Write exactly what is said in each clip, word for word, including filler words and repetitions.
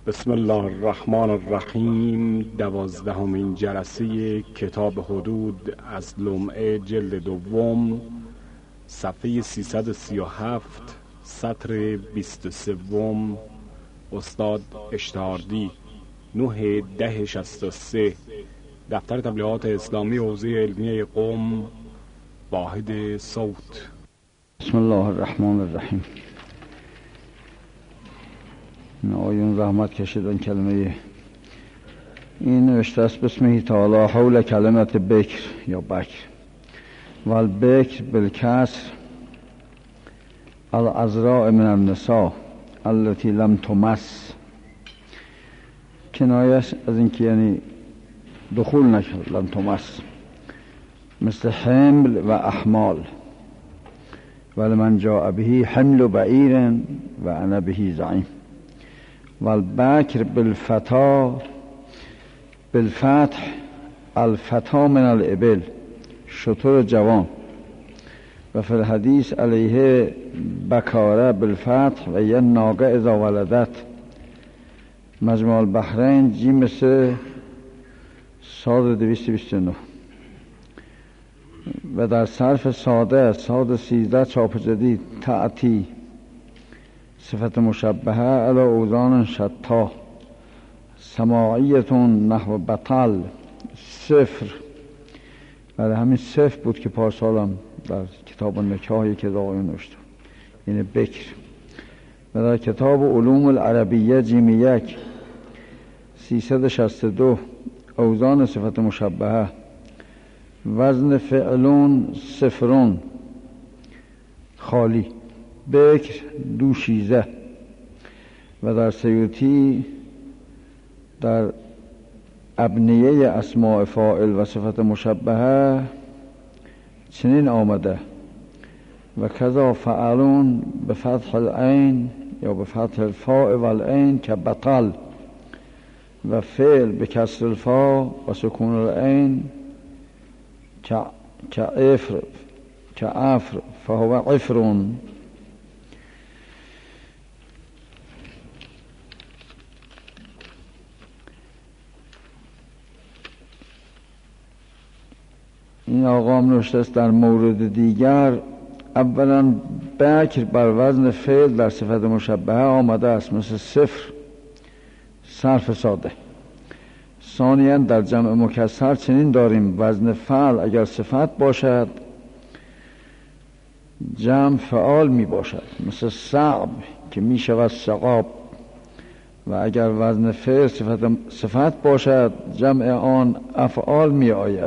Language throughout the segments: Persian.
بسم الله الرحمن الرحیم. دوازدهمین جلسه کتاب حدود از لمعه جلد دوم، صفحه سیصد و سی و هفت، سطر بیست و سه. استاد اشتهاردی، نه ده شصت و سه، دفتر تبلیغات اسلامی حوزه علمیه قم، واحد صوت. بسم الله الرحمن الرحیم. آیون زحمت کشیدن کلمه این نوشته است: بسمه تعالی حول کلمت بکر یا بکر والبکر بالکسر العذراء من النساء التي لم تمس. کنایش از این که یعنی دخول نشد، لم تمس، مثل حمل و احمال. ولمن جاء به حمل بعیر و انا به زعیم. والبکر بالفتا بالفتح الفتا من الابل، شتر جوان. و فی الحدیث علیه بکاره بالفتح و ین ناقه اذا ولدت. مجموع البحرین جیم سه صاد دویست بیست و نه. و در صرف ساده صاد سیزده چاپ جدید تأتی صفت مشبهه علی اوزان شتا سماعیتون نحو بطل صفر. برای همین صفر بود که پارسالم در کتاب نکاحی که داغی نوشتم، یعنی بکر. و در کتاب علوم العربیه جیم یک سیصد و شصت و دو اوزان صفت مشبهه وزن فعلون صفرون خالی بکر دوشیزه. و در سیوطی در ابنیه اسماء فاعل و صفت مشبهه چنین آمده: و کذا فعلون به فتح العین یا به فتح الفاء و العین که بطل. و فعل به کسر الفاء و سکون العین که افر که افر فهو افرون. این آقا هم نوشته است در مورد دیگر: اولا بکر بر وزن فعل در صفت مشبهه آمده است مثل صفر صرف ساده. ثانیا در جمع مکسر چنین داریم: وزن فعل اگر صفت باشد جمع فعال می باشد مثل صعب که می شود سقاب. و اگر وزن فعل صفت, صفت باشد جمع آن افعال می آید.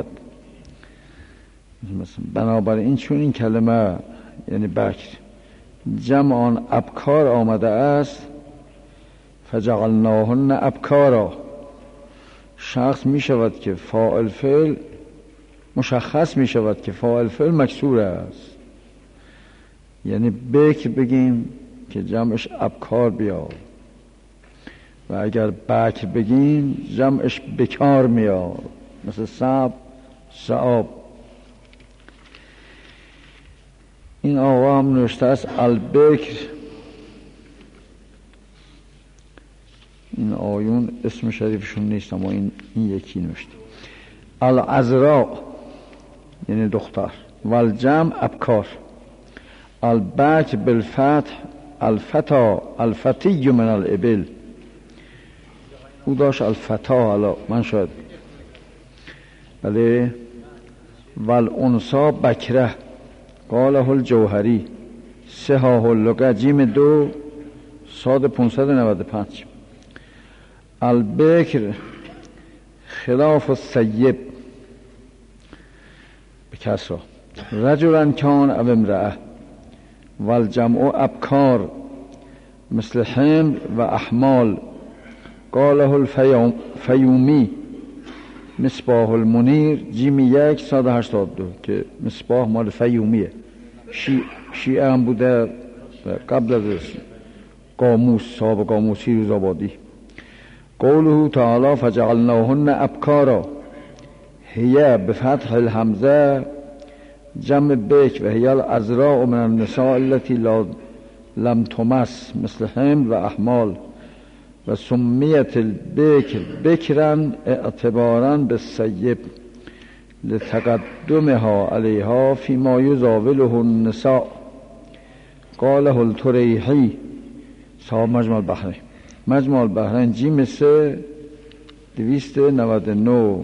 بنابراین چون این کلمه یعنی بکر جمع آن ابکار آمده است، فجعلناهن ابکارا، شخص می شود که فاعل فعل مشخص می شود که فاعل فعل مکسور است. یعنی بکر بگیم که جمعش ابکار بیاد، و اگر بکر بگیم جمعش بکار میاد مثل صعب صعاب. این آقا هم نوشته است البکر. این آیون اسم شریفشون نیست اما این, این یکی نوشته العذراء یعنی دختر. والجمع ابکار. البکر بالفتح الفتا الفتی من الابل. او داشت الفتا، حالا من شاید بله. والانسا بکره قاله الجوهری سهاه اللغه جیم دو صاد پانصد و نود و پنج. البکر خلاف السیب بکسرا رجلا کان او امرأه. والجمع ابکار مثل حمل و احمال قاله الفیومی مصباح المنیر جیم یک صد و هشتاد و دو که مصباح مال فیومیه. شی... شیعه هم بوده قبل از قاموس، صاحب قاموس فیروز آبادی. قوله تعالی فجعلناهن ابکارا هی بفتح الحمزه جمع بکر و هی العذراء من النساء التي لم تمس مثل حمل و احمال. و سمیت البکر بکرن اعتبارا به سیب لتقدمها علیها فیما یزاوله النساء. قاله التریحی صاحب مجمع البحرین. مجمع البحرین جیم سه دویست نود و نو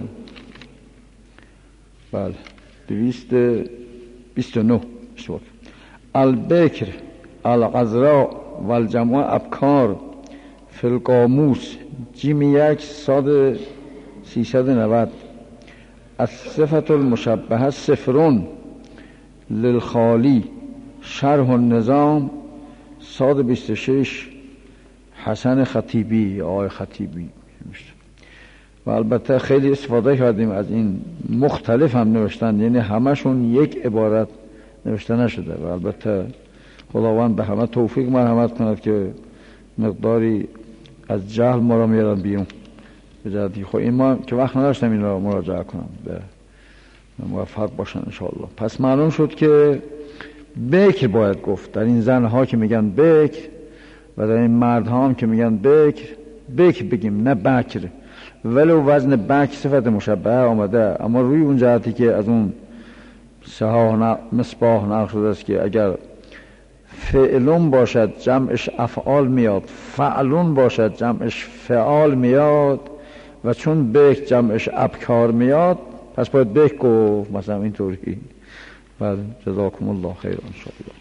بله دویست بیست و نو شد. البکر الغزراء و الجمع ابکار فی القاموس جیم یک صاد سیصد و نود. الصفت المشبهه صفرون للخالی شرح النظام صاد بیست و شش حسن خطیبی آقای خطیبی. و البته خیلی استفاده کردیم از این، مختلف هم نوشتن، یعنی همشون یک عبارت نوشته نشده و البته خداوند به همه توفیق مرحمت کند که مقداری از جهل ما را میارن بیرون بجردی. خب این ما که وقت نداشتم این را مراجعه کنم، به موفق باشن انشاءالله. پس معلوم شد که بکر باید گفت در این زنها که میگن بکر و در این مردها هم که میگن بکر بکر بگیم نه بکر، ولو وزن بکر صفت مشبهه آمده، اما روی اون جهتی که از اون صحاح مصباح نقل شده است که اگر فعلون باشد جمعش افعال میاد، فعلون باشد جمعش فعال میاد و چون بک جمعش ابکار میاد پس باید بک گفت مثلا اینطوری. بله جزاکم الله خیر ان شاء الله.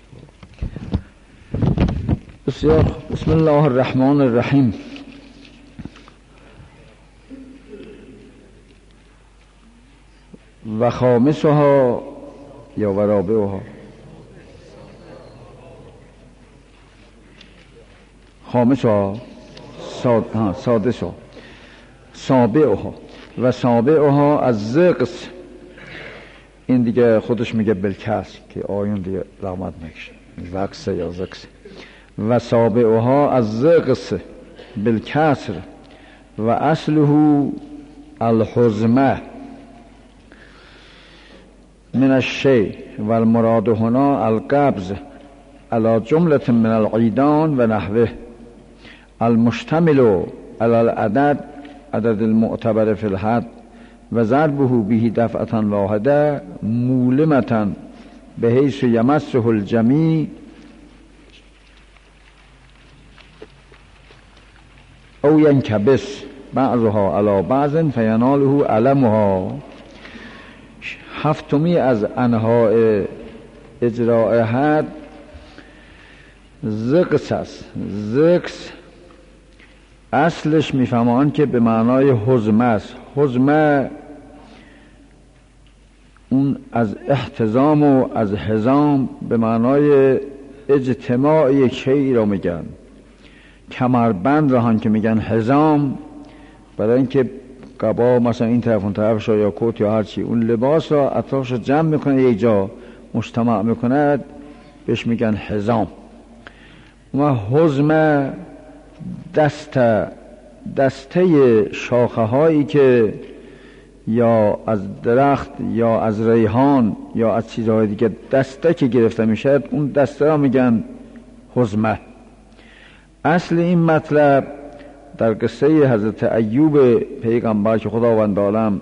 بسیار. بسم الله الرحمن الرحیم. و خامسها یا و رابعها خامسها ساد... سادسها سابعها و سابعها از زقس. این دیگه خودش میگه بالکسر که آیون دیگه رحمت نکشه زقس یا زقس. و سابعها از زقس بالکسر و اصله الحزمه من الشیء و المراد هنا القبض على جملة من العیدان و نحوه المشتمل على العدد عدد المعتبر في الحد و ضربه به دفعة واحده مولمة بحيث يمسه الجميع او ينكبس بعضها على بعض فیناله علمها. هفتمی از انواع اجراء حد زقس است. زقس اصلش میفهمان که به معنای حزمه است. حزمه اون از احتزام و از حزام به معنای اجتماع یک شیئی را میگن. کمربند را هم که میگن حزام، برای اینکه قبا مثلا این طرف اون طرفش یا کوت یا هرچی اون لباس را اطرافش جمع میکنه یک جا مجتمع میکنه بهش میگن حزام. و حزمه دسته دسته شاخه هایی که یا از درخت یا از ریحان یا از چیزهای دیگه دسته که گرفته میشه اون دسته را میگن حزمه. اصل این مطلب در قصه حضرت ایوب پیغمبر که خداوند عالم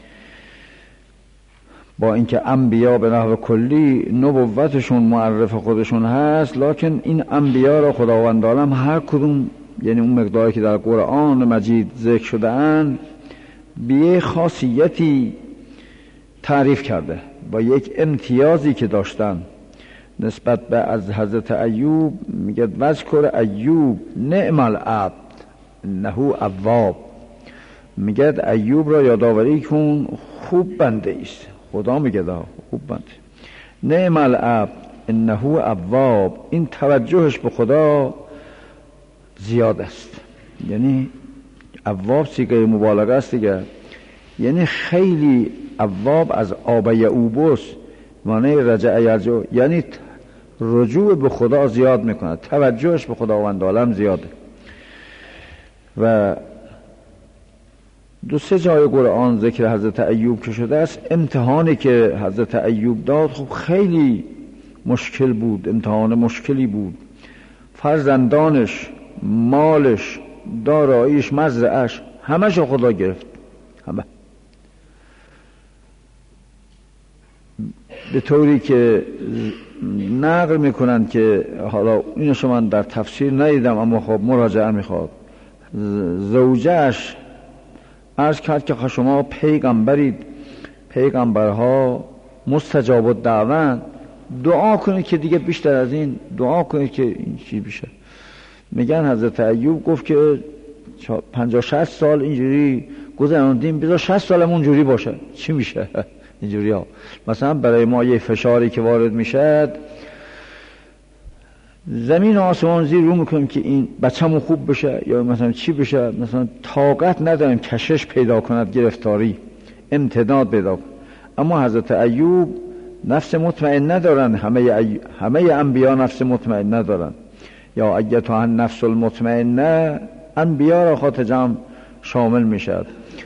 با اینکه انبیا به نحو کلی نبوتشون معرف خودشون هست، لکن این انبیا را خداوند عالم هر کدوم یعنی اون مقداری که در قرآن مجید ذکر شده اند به یک خاصیتی تعریف کرده، با یک امتیازی که داشتن نسبت به از حضرت ایوب. میگه وذکر ایوب نعم العبد انه اواب. میگه ایوب را یادآوری کن خوب بنده است. خدا میگه دا خوب بنده. نعم العبد انه اواب، این توجهش به خدا زیاد است. یعنی اواب صیغه مبالغه است دیگه، یعنی خیلی اواب از آب یعوبوس معنی رجع یرجع، یعنی رجوع به خدا زیاد میکنه، توجهش به خداوند عالم زیاده. و دو سه جای قرآن ذکر حضرت ایوب که شده است، امتحانی که حضرت ایوب داد خب خیلی مشکل بود، امتحان مشکلی بود. فرزندانش، مالش، داراییش، مزرعش، همش خدا گرفت. همه به طوری که نقل میکنند که حالا اینو شما در تفسیر ندیدم اما خب مراجعه میخواد، زوجهش عرض کرد که شما پیغمبرید، پیغمبرها مستجاب الدعوه، دعا کنید که دیگه بیشتر از این دعا کنید که این چی بشه. میگن حضرت ایوب گفت که پنجاه شصت سال اینجوری گذراندیم، بذار شصت سالم اونجوری باشه، چی میشه اینجوری ها. مثلا برای ما یه فشاری که وارد میشه، زمین و آسمان زیر رو میکنیم که این بچه‌مون خوب بشه یا مثلا چی بشه، مثلا طاقت نداریم کشش پیدا کند، گرفتاری، امتداد پیدا کند. اما حضرت ایوب نفس مطمئن ندارن، همه ای... همه انبیا نفس مطمئن ندارن. یا ایتها النفس المطمئنه، انبیا را خاطر جمع شامل میشد.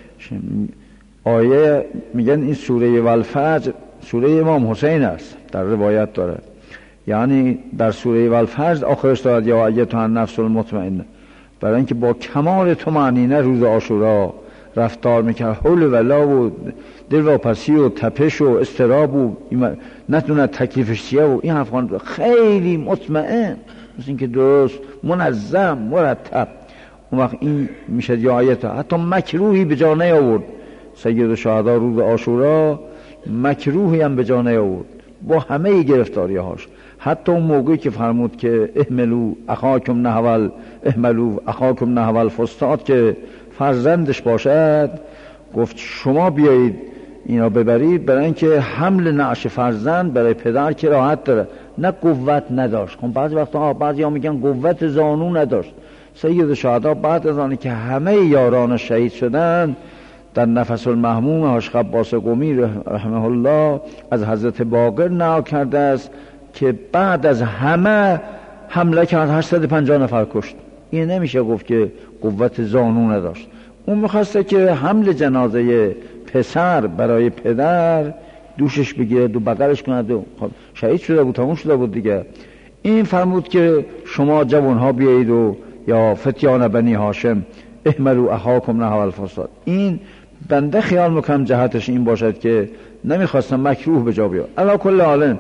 آیه میگن این سوره والفجر سوره امام حسین است، در روایت داره، یعنی در سوره والفجر آخرش دارد یا ایتها النفس المطمئنه، برای اینکه با کمال طمأنینه روز عاشورا رفتار میکرد، حول ولا و دلواپسی و تپش و اضطراب و نتونه تکلیفش چیه و این حرفان، خیلی مطمئن، مثل اینکه درست منظم مرتب. اون وقت این میشه یا آیتا. حتی مکروهی به جا نیاورد سید الشهدا روز عاشورا، مکروهی هم به جا نیاورد با همه گرفتاری هاش. حتی اون موقعی که فرمود که احملو اخاکم نحول احملو اخاکم نحول فستاد که فرزندش باشد، گفت شما بیایید اینا ببرید، برای اینکه حمل نعش فرزند برای پدر که راحت داره، نه قوت نداشت. خب بعضی وقتا بعضی ها میگن قوت زانو نداشت. سید شهدا بعد از آنی که همه یاران شهید شدن، در نفس المحموم هاش عباس قمی رحمه الله از حضرت باقر نقل کرده است که بعد از همه حمله کرد، هشتصد و پنجاه نفر کشت. این نمیشه گفت که قوت زانو نداشت. اون میخواسته که حمل جنازه پسر برای پدر دوشش بگیرد و بغلش کند و شهید شده بود، تموم شده بود دیگه. این فرمود که شما جوانها بیایید و یا فتیان بنی هاشم احملوا اخاکم نحو الفساد. این بنده خیال میکنم جهتش این باشد که نمیخواستن مکروه به جا بیاد. علی کل حال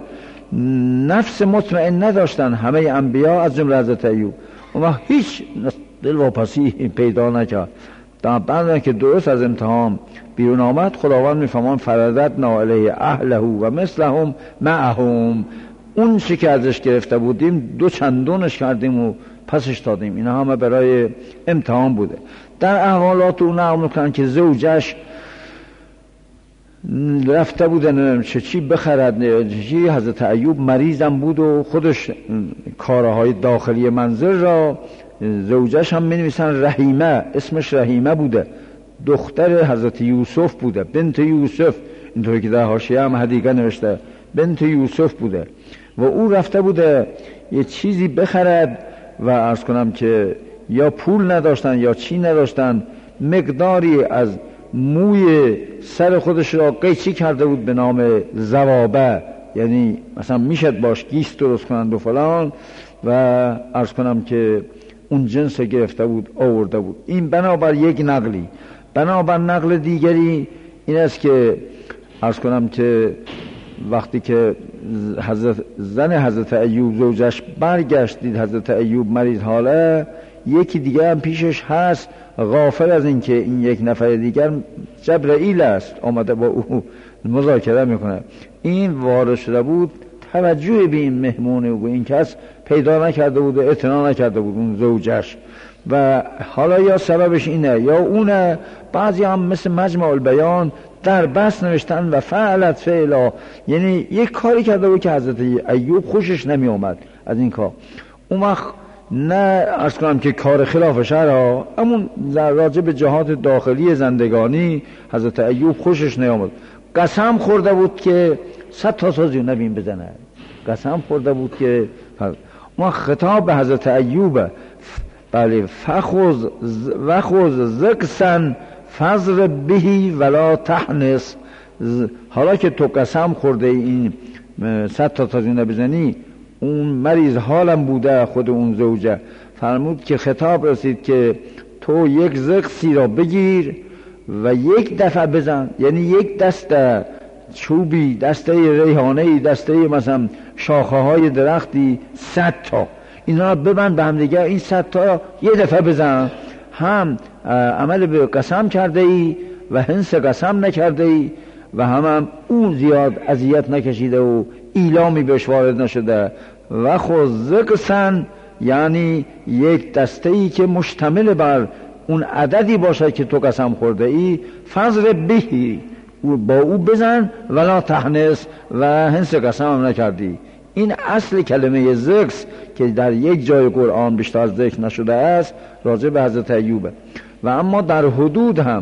نفس مطمئن نداشتن همه انبیا از جمله حضرت ایوب، اما هیچ دلواپسی پیدا نکرد. در بعد که درست از امتحان بیرون آمد، خداوند میفهمان فرددنا الیه اهله و مثلهم معهم، اون چی که ازش گرفته بودیم دو چندونش کردیم و پسش دادیم. اینا همه برای امتحان بوده. در احوالات اون نقل میکنن که زوجش رفته بودن چه چی بخرد، چی حضرت ایوب مریضم بود و خودش کارهای داخلی منزل را، زوجش هم می‌نویسن رحیمه، اسمش رحیمه بوده، دختر حضرت یوسف بوده، بنت یوسف، اینطوری که در حاشیه هم حدیقه نوشته بنت یوسف بوده و او رفته بوده یه چیزی بخرد و عرض کنم که یا پول نداشتن یا چی نداشتن، مقداری از موی سر خودش را قیچی کرده بود به نام زوابه، یعنی مثلا میشد باش گیست درست کنند و فلان، و عرض کنم که اون جنس گرفته بود آورده بود. این بنابر یک نقلی. بنابر نقل دیگری این است که عرض کنم که وقتی که حضرت زن حضرت ایوب زوجش برگشت دید حضرت ایوب مریض حاله، یکی دیگه هم پیشش هست غافل از این که این یک نفر دیگر جبرائیل است آمده با او مذاکره میکنه. این وارد شده بود، توجه به این مهمونه و این کس پیدا نکرده بود و اعتنا نکرده بود اون زوجش، و حالا یا سببش اینه یا اونه. بعضی هم مثل مجمع البیان در بس نوشتن و فعلت فعلا، یعنی یک کاری کرده بود که حضرت ایوب خوشش نمی اومد از این کار. اون وقت نه ارز کنم که کار خلاف شرع، امون راجع به جهات داخلی زندگانی حضرت ایوب خوشش نیامد. قسم خورده بود که صد تا سازی نبین بزنه، قسم خورده بود که ما خطاب به حضرت ایوب بله فخذ وخذ زکسن فضرب بهی ولا تحنس، حالا که تو قسم خورده این صد تا سازی نبزنی، اون مریض حالم بوده خود اون زوجه، فرمود که خطاب رسید که تو یک زقسی را بگیر و یک دفعه بزن، یعنی یک دسته چوبی، دسته ریحانه‌ای، دسته مثلا شاخه های درختی، صد تا اینا را ببند به هم دیگه، این صد تا یه دفعه بزن. هم عمل به قسم کرده ای و حنس قسم نکرده ای و هم, هم اون زیاد اذیت نکشیده و ایلامی بهش وارد نشده. و خود زقسن یعنی یک دسته ای که مشتمل بر اون عددی باشد که تو قسم خورده ای، فضرب بهی، با او بزن ولا تحنس، و حنس قسم هم نکردی. این اصل کلمه زقس که در یک جای قرآن بیشتر از ذکر نشده است راجع به حضرت ایوبه. و اما در حدود هم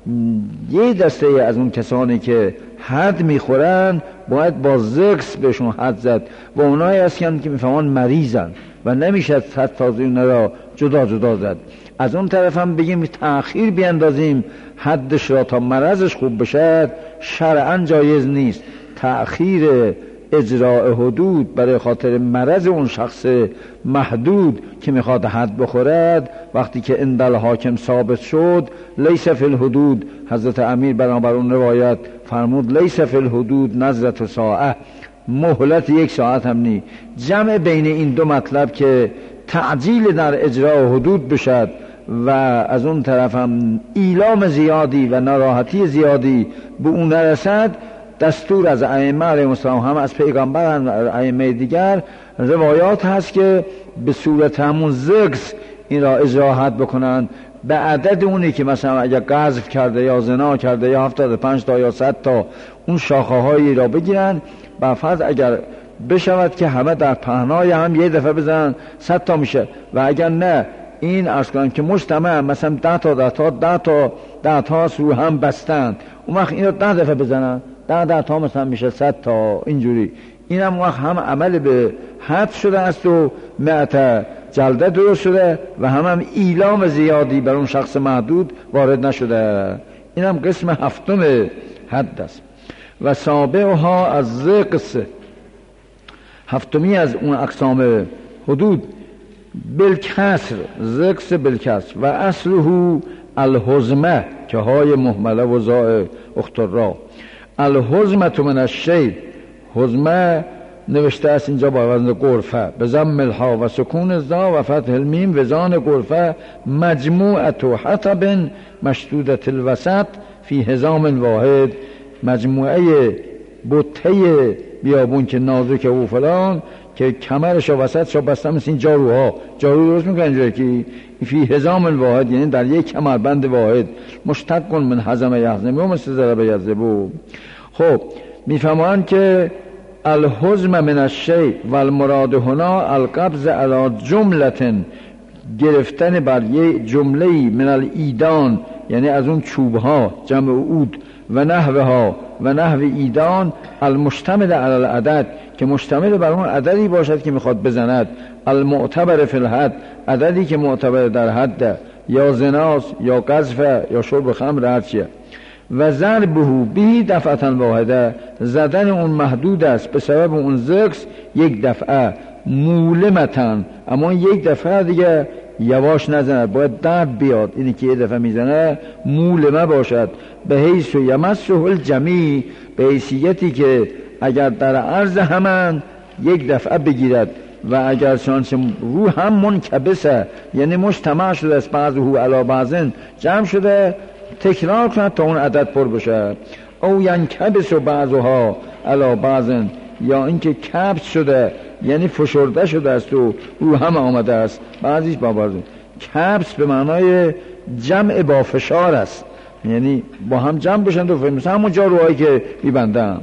یه دسته از اون کسانی که حد میخورن باید با زقس بهشون حد زد و اونایی هستن که میفهمن مریضن و نمیشه حد تازه اون را جدا جدا زد. از اون طرف هم بگیم تأخیر بیندازیم حدش را تا مرضش خوب بشه، شرعاً جایز نیست. تأخیر اجراء حدود برای خاطر مرض اون شخص محدود که میخواد حد بخورد، وقتی که اندل حاکم ثابت شد لیس فی الحدود، حضرت امیر بنابر اون روایت فرمود لیس فی الحدود نظرت ساعه، مهلت یک ساعت هم نی. جمع بین این دو مطلب که تعجیل در اجراء حدود بشد و از اون طرف هم ایلام زیادی و ناراحتی زیادی به اون نرسد، دستور از ائمه علیهم السلام هم از پیغمبر و ائمه دیگر روایات هست که به صورت همون زقس این را اجراحت بکنن به عدد اونی که مثلا اگر قذف کرده یا زنا کرده یا هفتاد و پنج تا یا صد تا اون شاخه هایی را بگیرن، به فرض اگر بشود که همه در پهنای هم یه دفعه بزنن صد تا میشه، و اگر نه این عرض کنم که مجتمع مثلا ده تا ده تا ده تا ده تا رو هم بستند، اون وقت این رو ده دفعه بزنن ده ده تا مثلا میشه صد تا اینجوری. این هم وقت هم عمل به حد شده است و معت جلده درست شده و هم هم ایلام زیادی بر اون شخص محدود وارد نشده. این هم قسم هفتم حد است. و سابعها از زقس، هفتمی از اون اقسام حدود، بالکسر، زقس بالکسر، و اصله الحزمه که های محمله و زاء اخترا. الحزمه من الشی، حزمه نوشته است اینجا با وزن قرفه به ضم الها و سکون الزا و فتح المیم، وزان قرفه مجموعه حطب مشدوده الوسط فی حزام واحد، مجموعه بطه بیابون که نازک و فلان که کمرش و وسطش بسته مثل این جاروها، جارو درست میکنن اینجا که فی حزام واحد، یعنی در یک کمربند واحد، مشتق من حزم یحزم و مثل ضرب یضرب. خب میفهمن که الحزم من الشی و المراد هنا القبض علی جملة، گرفتن بر یک جمله من الایدان، یعنی از اون چوبها جمع عود، و نحوها و نحو ایدان، المشتمل علی العدد که مشتمل بر اون عددی باشد که میخواد بزند، المعتبر فی الحد، عددی که معتبر در حد، یا زناس یا قذف یا شرب خمر هرچیه. و ضربه به دفعتا واحده، زدن اون محدود است به سبب اون زقس یک دفعه، مولمتن، اما یک دفعه دیگه یواش نزند، باید درد بیاد. اینی که یک دفعه میزنه مولمه باشد، به حیث و یمسه الجمیع، به حیثیتی که اگر در عرض همان یک دفعه بگیرد و اگر چنانچه رو هم منکبسه، یعنی مجتمع شده است، بعضه علی بعضن جمع شده، تکرار کند تا اون عدد پر بشه. او ینکبس و بعضها علی بعضن، یا اینکه کبس شده یعنی فشرده شده است و رو هم آمده است، بعضیش با بعض. کبس به معنای جمع با فشار است، یعنی با هم جمع بشن و مثل همون جاروهایی که میبندن.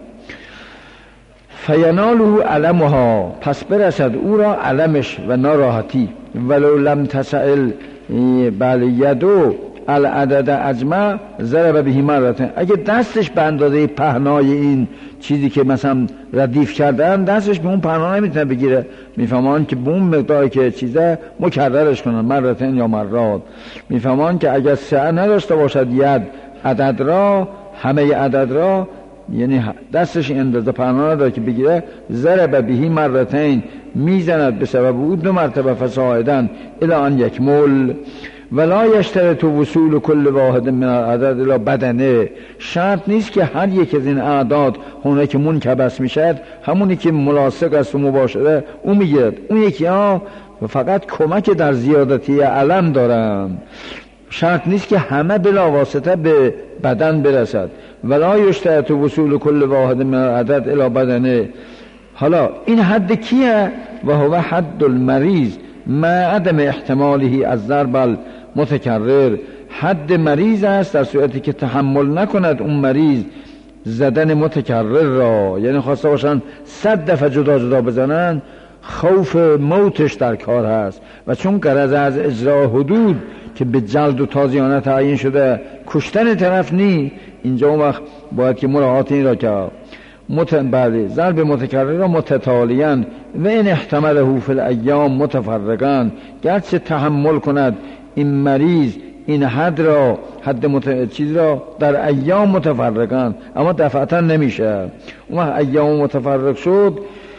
فیناله علمها، پس برسد او را علمش و ناراحتی. ولو لم تسئل بل یدو العدد اجمع ضرب به مرتين، اگه دستش به اندازه پهنای این چیزی که مثلا ردیف کردن دستش به اون پهنا نمیتونه بگیره، میفهمان که به اون مقداری که چیزه مکررش کنن، مرتين یا مرات. میفهمان که اگر سعی نداشته باشد ید عدد را، همه عدد را، یعنی دستش اندازه پهنا نداره که بگیره، ضرب به مرتين، میزند به سبب او دو مرتبه فصاعدن الی ان یکمل. ولا یشترط وصول کل واحد من العدد الى بدنه، شرط نیست که هر یک از این اعداد هونه که منکبس میشد همونی که ملاصق است و مباشره اون میگیرد، اون یکی ها فقط کمک در زیادتی علم دارن، شرط نیست که همه بلا واسطه به بدن برسد. ولا یشترط وصول کل واحد من العدد الى بدنه. حالا این حد کیه؟ و هو حد المریض ما عدم احتماله از ضرب المتکرر. حد مریض است در صورتی که تحمل نکند اون مریض زدن متکرر را، یعنی خواسته باشن صد دفعه جدا جدا بزنن، خوف موتش در کار هست و چون غرض از اجرا حدود که به جلد و تازیانه تعیین شده کشتن طرف نی، اینجا اون وقت باید که مراعات این را کرد. بله ضرب متکرر را متتالیاً و این احتمله فی الایام متفرقاً، گرچه تحمل کند این مریض این حد را حد مت... چیز را در ایام متفرقاً، اما دفعتا نمیشه. اون ایام متفرق شد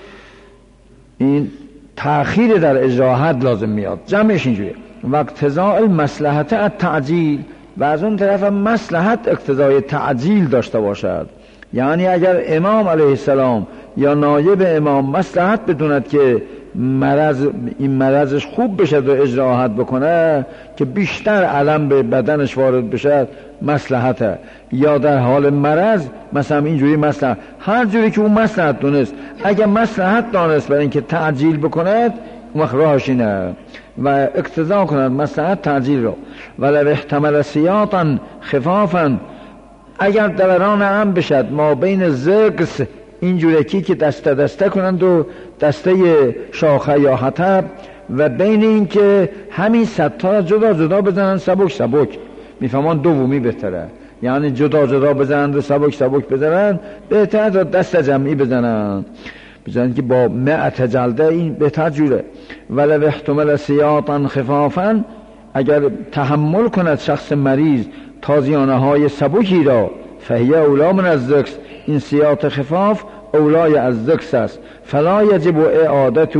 این تأخیر در اجرا حد لازم میاد. جمعش اینجوریه و اقتضاء المصلحت التعجیل، و از اون طرف مصلحت اقتضای تعجیل داشته باشد، یعنی اگر امام علیه السلام یا نایب امام مصلحت بدوند که مرض این مرضش خوب بشه و اجرا حد بکنه که بیشتر علم به بدنش وارد بشه مصلحته، یا در حال مرض مثلا اینجوری مصلحت، هر جوری که اون مصلحت دونست، اگر مصلحت دانست برای اینکه تعجیل بکند اون وقت راهش اینه و اقتضا کند مصلحت تعجیل رو. ولو احتمل سیاطا خفافا، اگر دوران هم بشد ما بین زقس اینجوری که دسته دسته کنند و دسته شاخه یا حطب و بین این که همین ستا جدا جدا بزنن سبک سبک، میفهمان دومی بهتره، یعنی جدا جدا بزنن و سبک سبک بزنن بهتره تا دست جمعی بزنن بزنن که با مئت جلده این بهتر جوره. ولو احتمل سیاطا خفافا، اگر تحمل کند شخص مریض تازیانه های سبکی را، فهیه اولا من از ذکس، این سیاط خفاف اولای از ذکس است، فلا یجب اعادته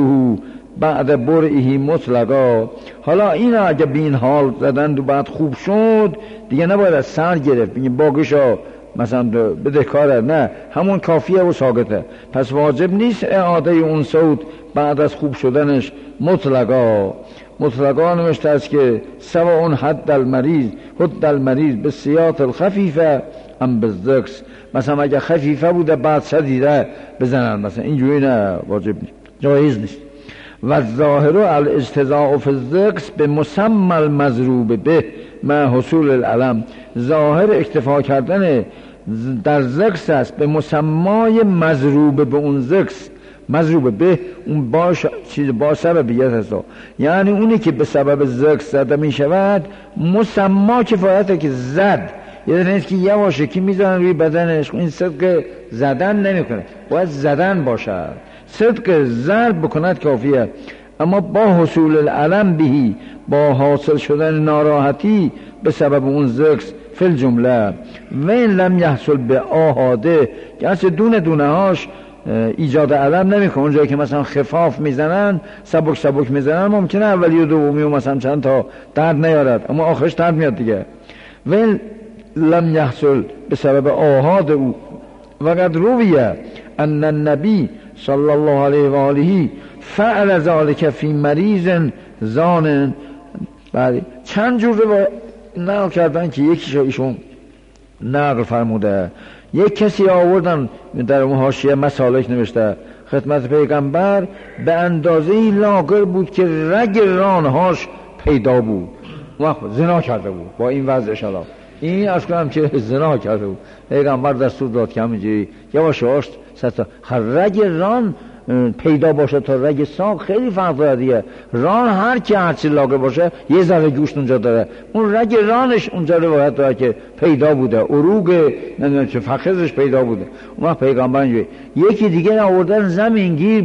بعد برئه مطلقا. حالا این اگه به این حال زدند و بعد خوب شد دیگه نباید از سر گرفت بگیم باقیشو مثلا بده کاره، نه همون کافیه و ساکته، پس واجب نیست اعاده اون صوت بعد از خوب شدنش مطلقا. مطلقا نوشته است که سوا اون حد المریض حد المریض به سیاط الخفیفه ام بالذکس، مثلا اگه خفیفه بوده بعد شدیده بزنن، مثلا اینجوری نه، واجب نیست، جایز نیست. و ظاهر الاجتزاء فی الذکس به مسمى المضروب به ما حصول العلم، ظاهر اکتفا کردن در ذکس است به مسمای مضروب به اون ذکس، مضروب به اون باش چیز با سببیت هست، یعنی اونی که به سبب ذکس زده می شود مسما کفایته که زد، یعنی نیست که یواشکی میزنن روی بدنش، این صدق زدن نمی کنه، باید زدن باشد، صدق ضرب بکند کافیه. اما با حصول العلم بهی، با حاصل شدن ناراحتی به سبب اون ذکس فی الجمله، و این لم یحصل به آهاده، گرچه دونه دونه هاش ایجاد علم نمیکنه، اونجایی که مثلا خفاف میزنن سبک سبک میزنن ممکنه اولی و دومی و مثلا چند تا درد نیارد اما آخرش درد میاد دیگه. و این لم یحصل به سبب آهاد او. وقد رویه ان النبی صلی الله علیه و آله فعل ذلك فی مریض زان. بله چند جور رو نقل کردن که یکیش ایشون نقل فرموده، یک کسی آوردن در اون حاشیه مسالک نوشته خدمت پیغمبر به اندازه لاغر بود که رگ رانهاش پیدا بود، وقت زنا کرده بود با این وضعش. الان این از کنم که زنا کرده بود، پیغمبر دستور داد که همینجوری یواش یواش ستا رگ ران پیدا باشه تا رگ ساق خیلی فرق داره دیگه. ران هر کی هرچی لاغر باشه یه ذره گوشت اونجا داره، اون رگ رانش اونجا روایت داره که پیدا بوده، عروق نمیدونم چه فخذش پیدا بوده. اون وقت پیغمبر اینجوری. یکی دیگه آوردن زمینگیر بود،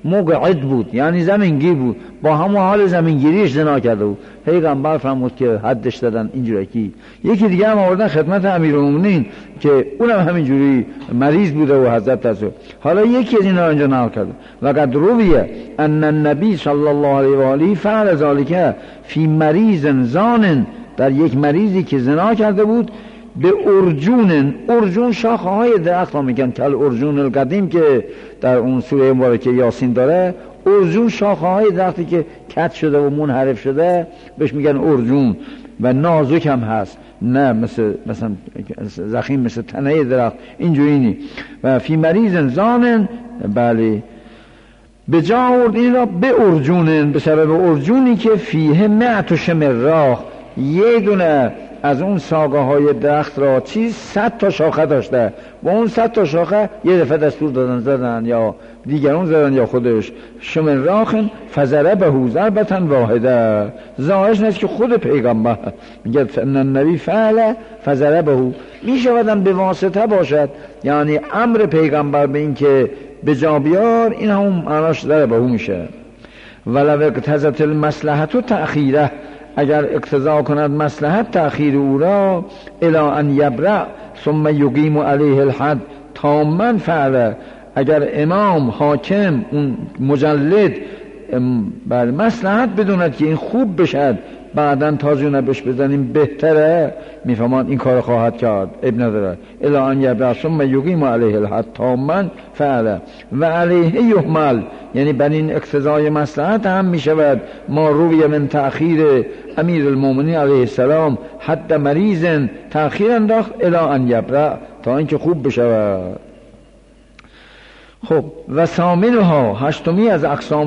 مقعد بود، یعنی زمینگیر بود، با همون حال زمینگیریش زنا کرده بود. پیغمبر فرمود که حدش دادن اینجوری. یکی دیگه هم آوردن خدمت امیرالمومنین که اونم همینجوری مریض بوده و حضرت تاسو. حالا یکی از اینا اینجا نقل کرده و قد رویه ان النبی صلی الله علیه و آله فعل ذلك فی مریض زان، در یک مریضی که زنا کرده بود، به ارجون. ارجون شاخه های درخت ها میگن کل ارجون القدیم که در اون سوره مبارکه یاسین داره. ارجون شاخه های درختی که کج شده و منحرف شده بهش میگن ارجون و نازک هم هست، نه مثل مثلا زخیم مثل تنه درخت اینجوری نی. و فی مریض زانن، بله به جا آورد این را به ارجونن، به سبب ارجونی که فیه مئت شمراخ، یه دونه از اون ساقه های درخت را چیز صد تا شاخه داشته، با اون صد تا شاخه یه دفعه دستور دادن زدن یا دیگرون زدن یا خودش. شمراخن فضربه ضربة واحده، ظاهرش نیست که خود پیغمبر میگه النبی فعل فضربه، میشودن به واسطه باشد، یعنی امر پیغمبر به این که به جا بیار، این هم معناش ضربه میشه. ولو اقتضت المصلحة تأخیره، اگر اقتضا کند مصلحت تأخیر او را، الی ان یبرأ ثم یقیم علیه الحد تاما فعل، اگر امام حاکم اون مجلد بر مصلحت بدوند که این خوب بشد بعداً تازه نبش بزنیم بهتره، میفهمان این کار خواهد کرد، ابن نداره. الی ان یبرأ ثم یقیم علیه الحد تاما فعل و علیه یحمل، یعنی بر این اقتضای مصلحت هم میشود ما روی من تأخیر امیر المومنین علیه السلام حد مریض تأخیر انداخت الی ان یبرأ، تا اینکه خوب بشود. خب و ثامنها، هشتمی از اقسام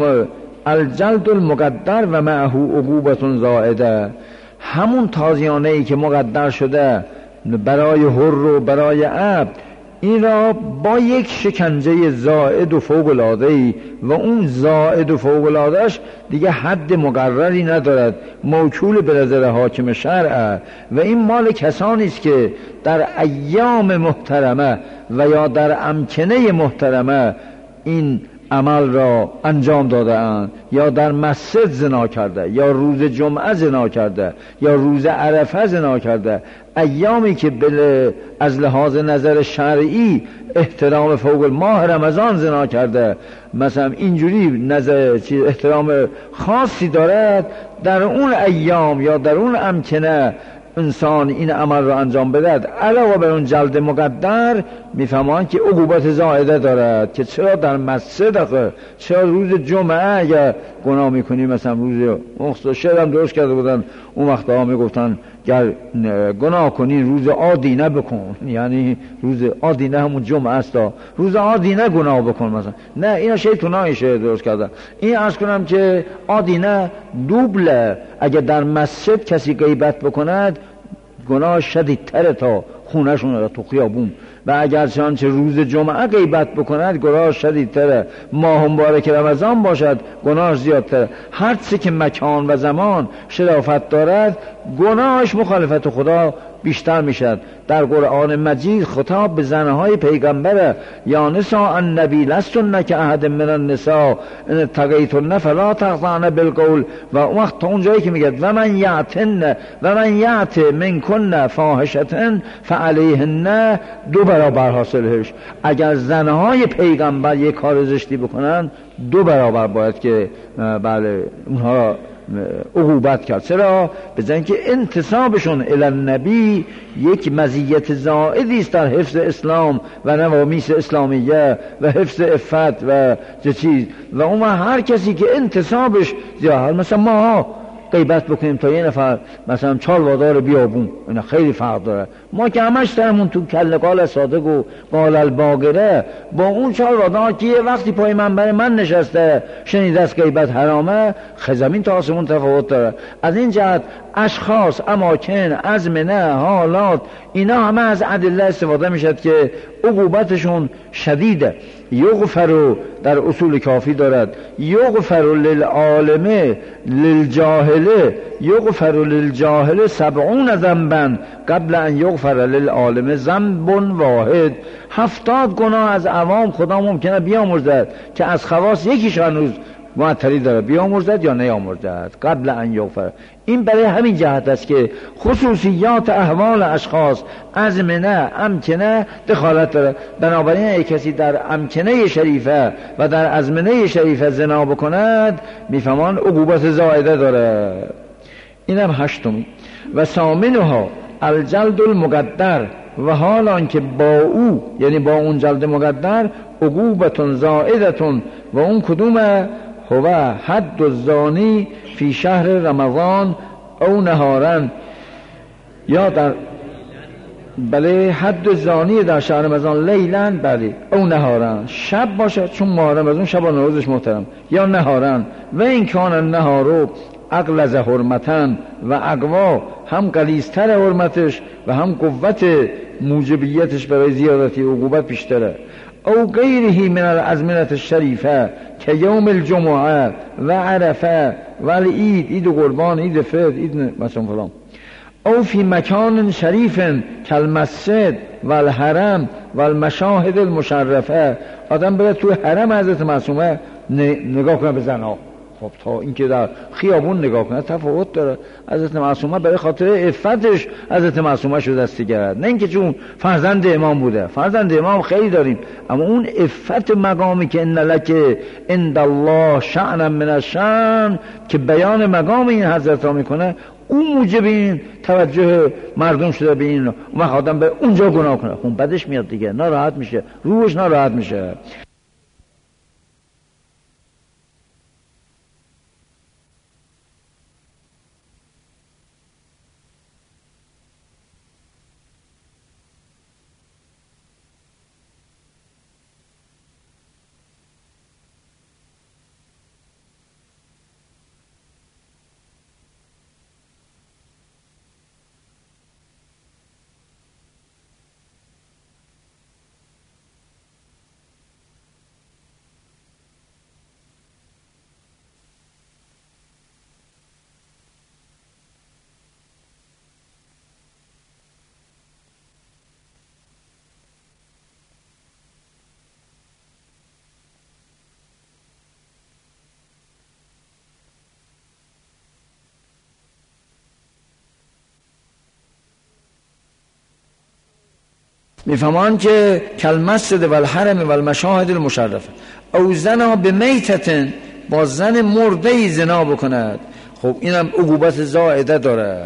الجلد المقدر و معه عقوبة زائده، همون تازیانه ای که مقدر شده برای حر و برای عبد، این را با یک شکنجه زائد و فوق العاده‌ای، و اون زائد و فوق العاده‌اش دیگه حد مقرری ندارد، موکول به نظر حاکم شرع، و این مال کسانی است که در ایام محترمه و یا در امکنه محترمه این عمل را انجام داده اند، یا در مسجد زنا کرده، یا روز جمعه زنا کرده، یا روز عرفه زنا کرده، ایامی که بله از لحاظ نظر شرعی احترام فوق ماه رمضان زنا کرده، مثلا اینجوری نظر احترام خاصی دارد، در اون ایام یا در اون امکنه انسان این عمل را انجام بدهد، علاوه بر اون جلد مقدر میفهمان که عقوبت زائده دارد، که چرا در مسجد آخه، چرا روز جمعه اگر گناه میکنی، مثلا روز مخصوص شعر هم درست کرده بودن اون وقت ها میگفتن گر گناه کنی روز آدینه بکن، یعنی روز آدینه همون جمعه است، روز آدینه گناه بکن مثلا، نه اینا شیطونای شعر درست کردن. این عرض کنم که آدینه دوبله، اگر در مسجد کسی غیبت بکند گناه شدیدتره تا خونهشون را تو خیابون، و اگر چنانچه روز جمعه غیبت بکند گناه شدیدتره، ماه مبارک رمضان باشد گناه زیادتره. هر چه که مکان و زمان شرافت دارد گناهش مخالفت خدا بیشتر میشد. در قرآن مجید خطاب به زنهای پیغمبر، یا نساء النبی لستن کاحد من النساء ان اتقیتن فلا تخضعن بالقول، و اون وقت تا اونجایی که میگه و من یعتن و من یعت منکن فاحشة فعلیهن، دو برابر حاصلش. اگر زنهای پیغمبر یک کار زشتی بکنن دو برابر باید که بله اونها عقوبت کرد. چرا؟ بزن که انتصابشون الی النبی یک مزیت زائدی است در حفظ اسلام و نوامیس اسلامیه و حفظ عفت و چیز، و اون هر کسی که انتصابش زیاد، مثلا ما غیبت بکنیم تا یه نفر مثلا چالوادار بیابون، اینا خیلی فرق داره. ما که همش درمون تو کله قال صادق و قال الباقره، با اون چالوادار که یه وقتی پای منبر من نشسته شنیده است غیبت حرامه، خزمین تا آسمون تفاوت داره. از این جهت اشخاص، اماکن، ازمنه، حالات، اینا همه از ادله استفاده میشد که عقوبتشون شدیده. یغفر در اصول کافی دارد یغفر للعالم للجاهل یغفر للجاهل سبعون ذنبا قبل ان یغفر للعالم ذنب واحد. هفتاد گناه از عوام خدا ممکنه بیامرزد که از خواص یکیش هنوز معطلی داره، بیامرزد یا نیامرزد قبل ان یغفر. این برای همین جهت است که خصوصیات احوال اشخاص ازمنه امکنه دخالت داره. بنابراین اگه کسی در امکنه شریفه و در ازمنه شریفه زنا بکند میفهمان عقوبت زائده داره. اینم هشتمی. و ثامنها الجلد المقدر، و حال آنکه با او یعنی با اون جلد مقدر عقوبتون زائدتون، و اون کدومه؟ هو حد الزانی فی شهر رمضان او نهارن، یا در بله حد الزانی در شهر رمضان لیلن بله او نهارن، شب باشد چون ماه رمضان شب و روزش محترم، یا نهارن. و این کان نهارو اغلظ حرمتن و اقوا، هم غلیظتر حرمتش و هم قوت موجبیتش برای زیادتی عقوبت بیشتره. او غیره من الازمنه الشریفه که یوم الجمعه و عرفه و العید، عید قربان، عید فطر، عید مثلا فلان. او فی مکان شریف کالمسجد و الحرم و المشاهد المشرفه، آدم بره تو حرم حضرت معصومه نگاه کنه به زنها. خب تا اینکه در خیابون نگاه کنه تفاوت داره. حضرت معصومه برای خاطر عفتش حضرت معصومه شو دستی کرد، نه اینکه چون فرزند امام بوده. فرزند امام خیلی داریم، اما اون عفت مقامی که ان لک عند الله شأن من الشأن که بیان مقام این حضرت ها میکنه، اون موجب این توجه مردم شده به این. اون آدم به اونجا گناه کنه خون بدش میاد دیگه، ناراحت میشه، روحش ناراحت میشه. میفهمان که کالمسجد و الحرم و المشاهد المشرفه. او زنا به میتتن، با زن مرده زنا بکند، خب اینم عقوبت زائده داره.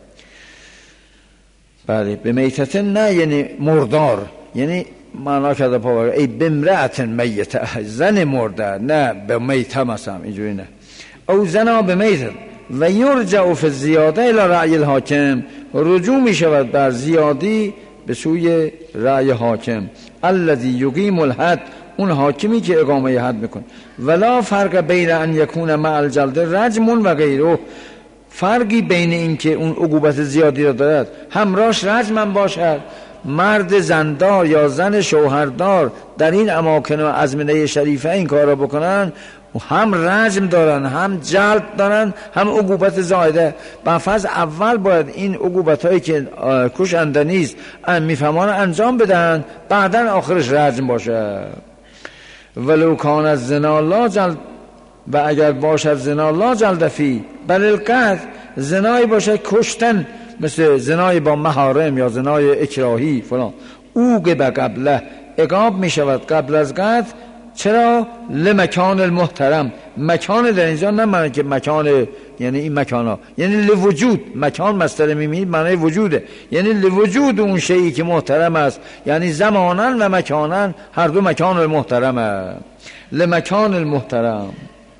بله به میتتن نه یعنی مردار، یعنی معنا کرده پاور ای بمرأتن میته، زن مرده، نه به میته مثلا اینجوری نه. او زنا به میتتن و یرجع فی الزیاده الی رأی الحاکم، رجوع می شود بر زیادی به سوی رأی حاکم. الذی یقیم الحد، اون حاکمی که اقامه حد میکنه. ولا فرق بین ان یکون مع الجلد رجم و غیره، فرقی بین این که اون عقوبت زیادی را دارد همراهش رجم هم باشد. مرد زندار یا زن شوهردار در این اماکن و ازمنه شریفه این کار را بکنن، هم رجم دارن، هم جلد دارن، هم عقوبت زائده. بفرض اول باید این عقوبت هایی که کشنده نیست میفهمان انجام بدن، بعدن آخرش رجم باشه. ولو کان از زنا لا جلد، و اگر باشد زنا لا جلد فی بل القتل، زنایی باشه کشتن، مثل زنای با محارم یا زنای اکراهی فلان، او که به قبله عقاب می شود قبل از قتل. چرا؟ لمکان المحترم، مکان در اینجا نه معنی که مکان یعنی این مکان ها، یعنی لوجود، مکان مصدر میمی معنی وجوده، یعنی لوجود اون شیئی که محترم است، یعنی زمانن و مکانن هر دو مکان المحترمه. لمکان المحترم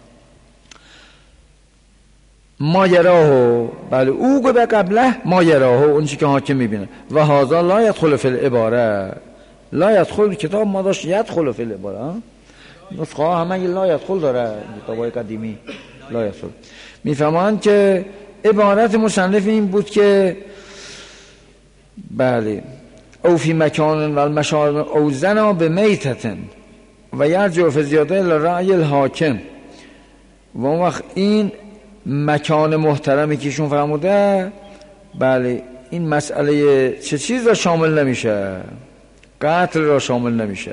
ما یراه، بله او که به قبله ما یراه، اون چی که حاکم میبینه. و هذا لا يدخل فی العباره، لا يدخل کتاب ما داشت يدخل فی العباره، نسخه ها همه لا يدخل داره، کتابای قدیمی لا يدخل. میفهمان که عبارت مصنف این بود که بله او فی مکان و المشاهد او زنا به میتتن، و یرجع فی زیاده لرأی الحاکم. و اون وقت این مکان محترمی که ایشون فرموده، بله این مسئله چه چیز را شامل نمیشه؟ قتل را شامل نمیشه.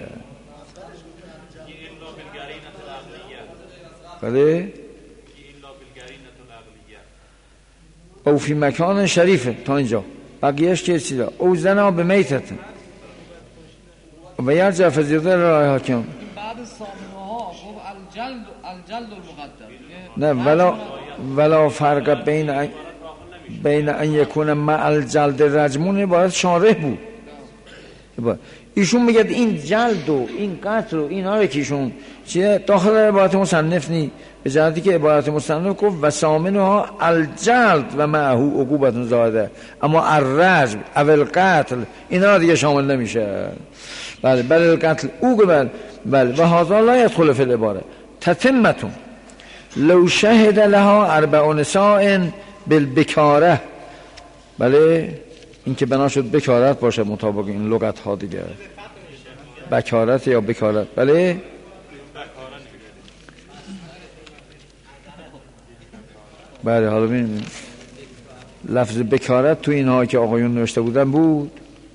بله او فی مکان شریفه تا اینجا، بقیهش که چیزا او زنا به میتت و یرجع فی زیاده لرأی الحاکم. بعد سامنه ها گفت الجلد الجلد المقدر. نه ولا ولا فرق بین ان بین ان یکون مع الجلد رجمون باید شارح بود. ایشون میگه این جلد و این قتل و اینا رو که ایشون چیه داخل عبارت مصنف نی، به جهتی که عبارت مصنف گفت و سامنها الجلد و معه عقوبت زاده، اما الرجم او القتل اینا دیگه شامل نمیشه. بله بله القتل او بله بله و هذا لا يدخل في العباره. تتمتون لو شهد لها اربع نساء بالبکاره. بله این که بنا شد بکارت باشه مطابق این لغت ها دیگه، بکارت یا بکارت. بله بله حالا ببینیم لفظ بکارت تو اینها که آقایون نوشته بودن بود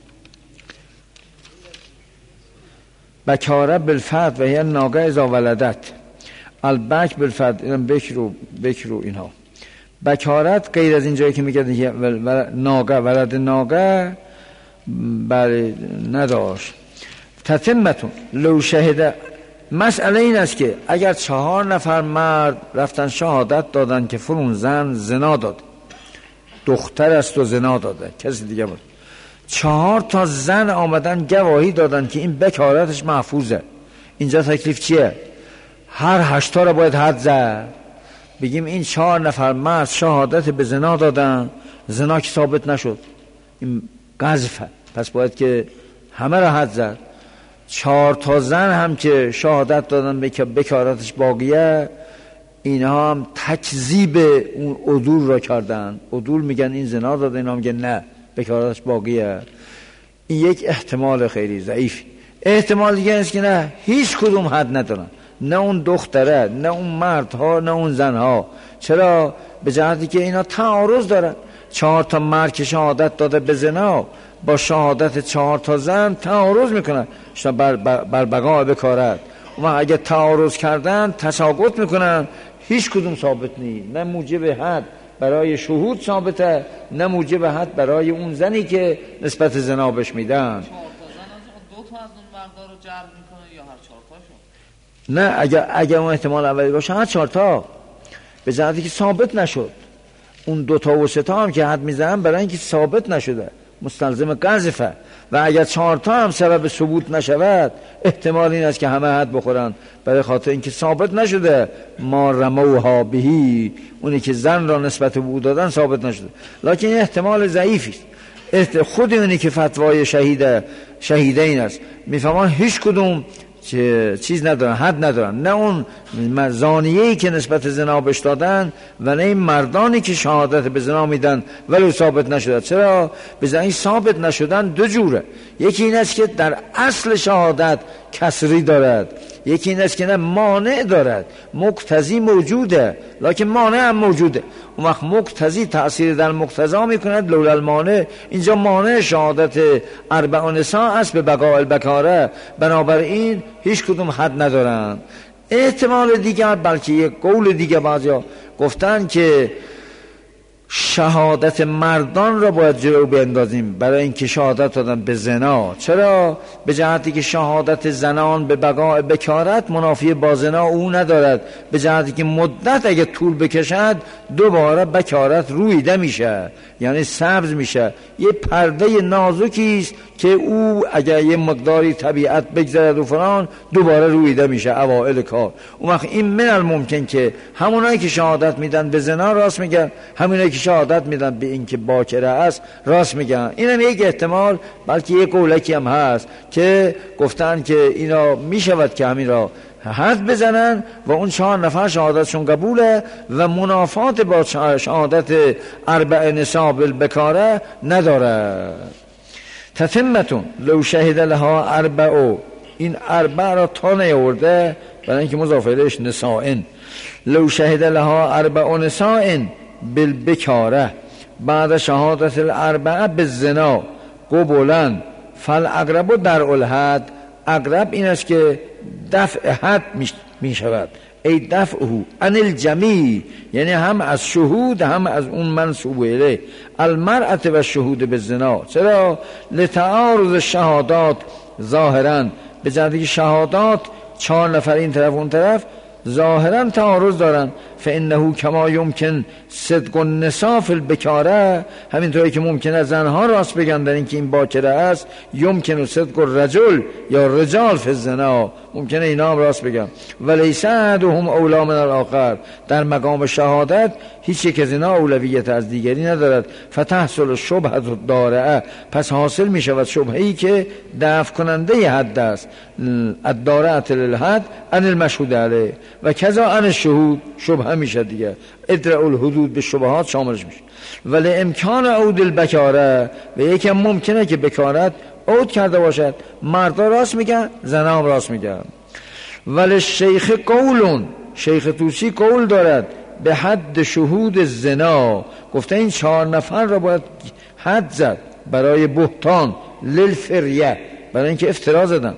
بکارت بالفتح و هی ناقه اذا ولدت، البک بالفتح اینم بکرو بکرو اینها. بکارت غیر از این جایی که میگه ناقه ولد ناقه بله نداشت. تتمتون لو شهده، مسئله این است که اگر چهار نفر مرد رفتن شهادت دادن که فرون زن زنا داد، دختر است و زنا داده کسی دیگه بود، چهار تا زن آمدن گواهی دادن که این بکارتش محفوظه، اینجا تکلیف چیه؟ هر هشتا را باید حد زد. بگیم این چهار نفر مرد شهادت به زنا دادن، زنا که ثابت نشد، این قذفه، پس باید که همه را حد زد. چهار تا زن هم که شهادت دادن به که بکارتش باقیه، اینها هم تکذیب اون عدول را کردن. عدول میگن این زنا داده، اینا میگن نه بکارتش باقیه. این یک احتمال خیلی ضعیفی. احتمال دیگه است که نه هیچ کدوم حد ندارن، نه اون دختره نه اون مردها نه اون زنها. چرا؟ به جهتی که اینا تعارض دارن. چهار تا مرد که شهادت داده به زنا با شهادت چهار تا زن تعارض میکنن بر, بر, بر بقا بکارت. و اگه تعارض کردن تساقط میکنن، هیچ کدوم ثابت نیست، نه موجب حد برای شهود ثابته، نه موجب حد برای اون زنی که نسبت زنا بهش میدن. چهار تا زن از دو تا از اون مردا رو جلب میکنه یا هر چهار تاشون؟ نه اگر اگر اون احتمال اولی باشه هر چهار تا، به جهتی که ثابت نشد. اون دو تا و سه تا هم که حد میزنن برای اینکه ثابت نشده مستلزم قذفه، و اگر چهار تا هم سبب ثبوت نشود احتمال این است که همه حد بخورن، برای خاطر اینکه ثابت نشده ما رموها بهی، اونی که زن را نسبت به او دادن ثابت نشده. لکن این احتمال ضعیفی است. خود اونی که فتوای شهیده شهیده این است میفهمان هیچ کدوم چیز ندارن، حد ندارن، نه اون زانیه‌ای که نسبت زنا بهش دادن و نه این مردانی که شهادت به زنا میدن ولی ثابت نشده. چرا؟ بزنی ثابت نشدن دو جوره. یکی این است که در اصل شهادت کسری دارد، یکی این است که نه مانع دارد. مقتضی موجوده لکن مانع هم موجوده. اون وقت مقتضی تأثیر در مقتضا میکند لولا المانع. اینجا مانع شهادت اربع نساء است به بقاء البکاره، بنابراین هیچ کدوم حد ندارن. احتمال دیگر بلکه یک قول دیگه بعضیا گفتن که شهادت مردان را باید جلو بیندازیم برای اینکه شهادت دادن به زنا. چرا؟ به جهتی که شهادت زنان به بقاء بکارت منافی با زنا او ندارد، به جهتی که مدت اگه طول بکشد دوباره بکارت رویده میشه، یعنی سبز میشه. یه پرده نازکی است که او اگر یه مقداری طبیعت بگذرد و فلان دوباره رویده میشه اوائل کار. اون وقت این من الممکن که همونایی که شهادت میدن به زنا راست میگن، همونایی که شهادت میدن به این که باکره است راست میگن. اینم یک احتمال، بلکه یک قولکی هم هست که گفتن که اینا میشود که همین را حد بزنن و اون چهار نفر شهادتشون قبوله و منافات با شهادت اربع نساء بالبکاره نداره. تتمتون لو شهد لها اربع این اربع را تا نیاورده برای اینکه مضاف الیهش نسائن. لو شهد لها اربع نساء بالبکاره بعد شهادت الاربعه بالزنا قبولا فالاقرب در الحد. اقرب این است که دفع حد می شود، ای دفعه عن الجمیع، یعنی هم از شهود هم از اون منسوب الیه. المرأة و شهود بالزنا. چرا؟ لتعارض الشهادات ظاهرا، به جهتی شهادات چهار نفر این طرف اون طرف ظاهرا تعارض دارن. فانه کما یمکن صدق النساء فی البکاره، همینطوری که ممکنه زنها راست بگن در اینکه این باکره است، یمکن صدق الرجل یا رجال فی الزنا، ممکنه اینا هم راست بگن. ولیس احدهم اولی من الاخر، در مقام شهادت هیچ یک از اینا اولویت از دیگری ندارد. فتحصل شبهه الدارعه، پس حاصل می شود شبهه‌ای که دفع کننده حد است. الدارعه للحد عن المشهود علیه و کذا عن الشهود، شبهه میشه دیگه. ادرع الحدود به شبهات شاملش میشه. ولی امکان عود البکاره، و یکم ممکنه که بکارت عود کرده باشد. مردا راست میگن، زنا هم راست میگن. ولی شیخ قولون، شیخ توسی قول دارد به حد شهود زنا، گفته این چهار نفر را باید حد زد برای بهتان، للفریه، برای اینکه افترا زدن.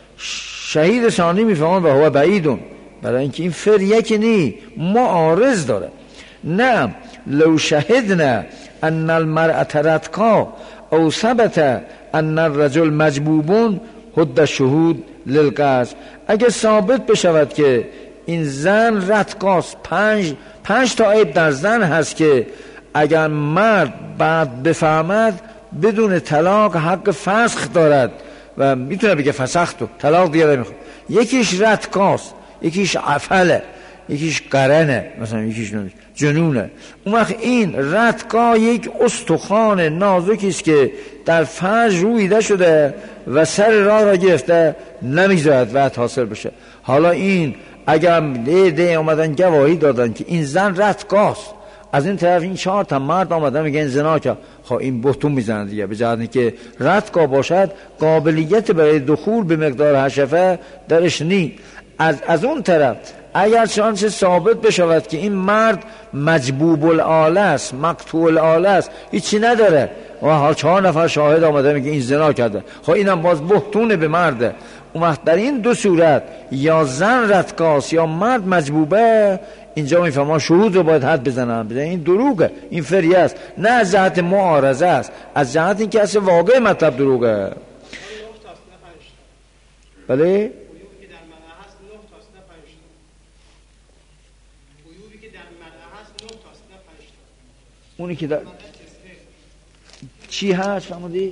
شهید ثانی میفهمن و هو بعیدون، برای اینکه این فریه که نی معارض داره. نه لو شهدنا ان المرأة رتقا او ثبت ان الرجل مجبوبون حد شهود للقذف، اگه ثابت بشود که این زن رتقاست، پنج پنج تا عیب در زن هست که اگر مرد بعد بفهمد بدون طلاق حق فسخ دارد و میتونه بگه فسختو، طلاق دیگه نمیخواد. یکیش رتقاست، یکیش عفله، یکیش قرنه، مثلا یکیش جنونه. اون وقت این رتقا یک استخوان نازکی است که در فرج رویده شده و سر راه را گرفته، نمیذارد وقت حاصل بشه. حالا این اگر ده ده اومدن گواهی دادن که این زن رتقاست، از این طرف این چهار تا مرد آمدن میگن زنا کرد، خب این بهتون میزنن دیگه. به جهتی که رتقا باشد قابلیت برای دخول به مقدار حشفه درش نی. از از اون طرف اگر چنانچه ثابت بشود که این مرد مجبوب الآله است، مقطوع الآله است، هیچی نداره و حال چهار نفر شاهد آمده میگه این زنا کرده، خب اینم باز بهتونه به مرده. اون وقت در این دو صورت یا زن رتقاست یا مرد مجبوبه، اینجا میفهمم شهود رو باید حد بزنن. بزنن این دروغه، این فریه است، نه از جهت معارضه است، از جهت این که اصلا واقع مطلب دروغه. بله اونی که در چی هست فهمدی؟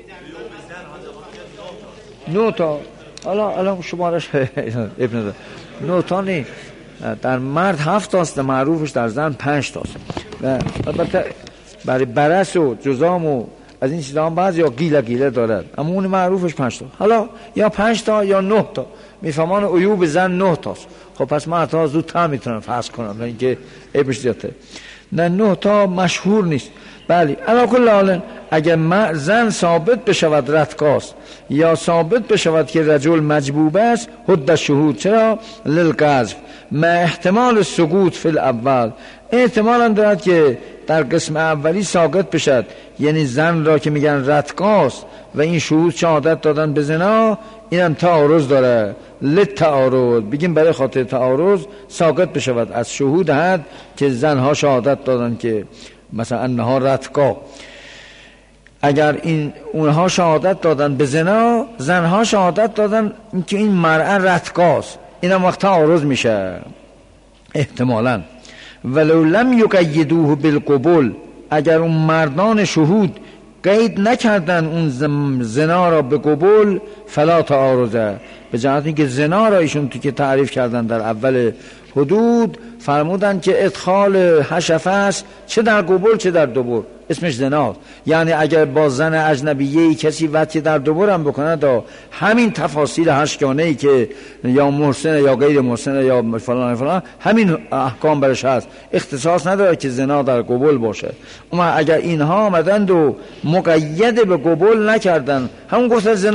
نو تا حالا الان شمارش ابن دار نو تا نی، در مرد هفت تاست، معروفش در زن پنج تاست. و البته برای برس و جزام و از این چیزا هم بعضی یا گیله گیله دارد، اما اون معروفش پنج تا. حالا یا پنج تا یا نه تا، میفهمان عیوب زن نه تاست. خب پس من تا زودتر میتونم فرض کنم اینکه عیبش زیاده. نه نه تا مشهور نیست. بله علا کل حال اگر زن ثابت بشود رتقاست یا ثابت بشود که رجل مجبوب است، حد شهود. چرا؟ للقذف ما احتمال سقوط فی الاول، احتمال هم دارد که در قسم اولی ساقط بشد، یعنی زن را که میگن رتقاست و این شهود شهادت دادن به زنا، اینم تعارض داره، للتعارض بگیم برای خاطر تعارض ساقط بشود از شهود حد که زنها شهادت دادن که مثلا انها رتقا. اگر این اونها شهادت دادن به زنا، زنها شهادت دادن که این مرأة رتقاست، اینم وقت تعارض میشه احتمالاً. ولو لم یقیدوه بالقبول، اگر اون مردان شهود قید نکردن اون زنا را به قبول، فلا تعارضه، به جهت اینکه زنا را ایشون تو که تعریف کردن در اول حدود فرمودن که ادخال حشفه است، چه در قبول چه در دبر، اسمش زنا. یعنی اگر با زن اجنبیه‌ای کسی وطی در دبر هم بکنه، دا همین تفاصیل هشتگانه‌ای که یا محسن یا غیر محسن یا فلان فلان، همین احکام برش هست، اختصاص نداره که زنا در قبول باشه. اما اگر اینها آمدند و مقید به قبول نکردن، همون گفت زنا،